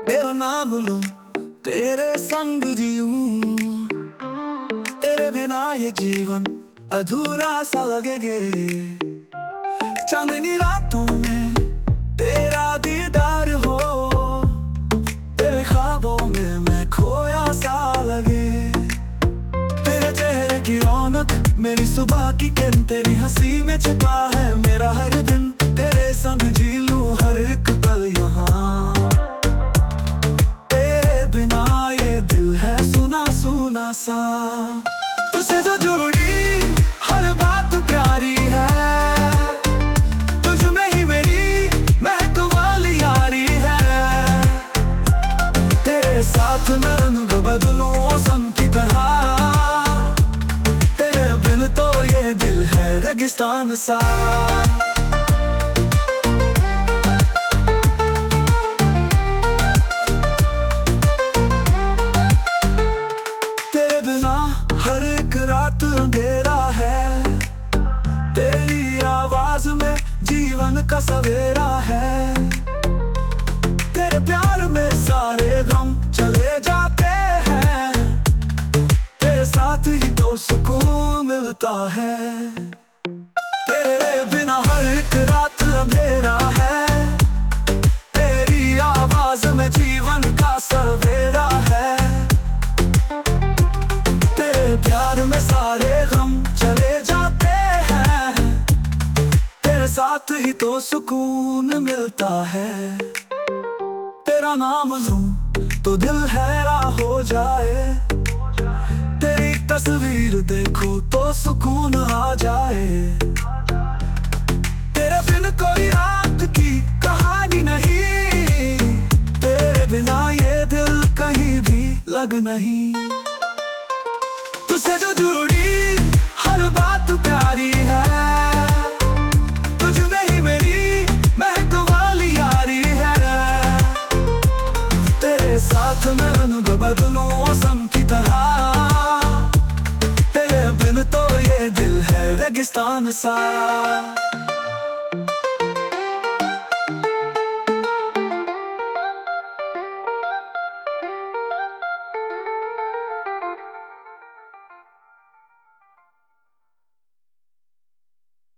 तेरा नाम लूं, तेरे संग जीऊं, तेरे बिना ये जीवन अधूरा सा लगेगे। चांदनी रातों में तेरा दीदार हो, तेरे ख्वाबों में मैं खोया सा लगे। तेरे चेहरे की रौनक मेरी सुबह की किरण, तेरी हंसी में छिपा है मेरा हर दिन। तेरे संग जी लूं हर एक पल यहाँ, तेरे बिना ये दिल है सुना सुना सा। तुझसे जो जुड़ी हर बात प्यारी है, तुझ में ही मेरी महक वाली यारी है। तेरे साथ मैं रंग बदलूं मौसम की तरह, तेरे बिन तो ये दिल है रेगिस्तान सा। तेरे बिना हर एक रात अंधेरा है, तेरी आवाज में जीवन का सवेरा है। तेरे प्यार में सारे गम चले जाते हैं, तेरे साथ ही तो सुकून मिलता है। तेरे बिना हर एक रात अंधेरा है, तेरी आवाज में जीवन का सवेरा है। तेरे प्यार में सारे गम चले जाते हैं, तेरे साथ ही तो सुकून मिलता है। तेरा नाम लूं तो दिल हैरान हो जाए, तेरी तस्वीर देखो तो सुकून आ जाए। तेरे बिन कोई रात की कहानी नहीं, तेरे बिना ये दिल कहीं भी लग नहीं। तुझसे जो जुड़ी हर बात प्यारी है, तुझ में ही मेरी महक वाली यारी है। तेरे साथ मैं रंग बदलूं मौसम की तरह, तेरे बिन तो ये दिल है रेगिस्तान सा।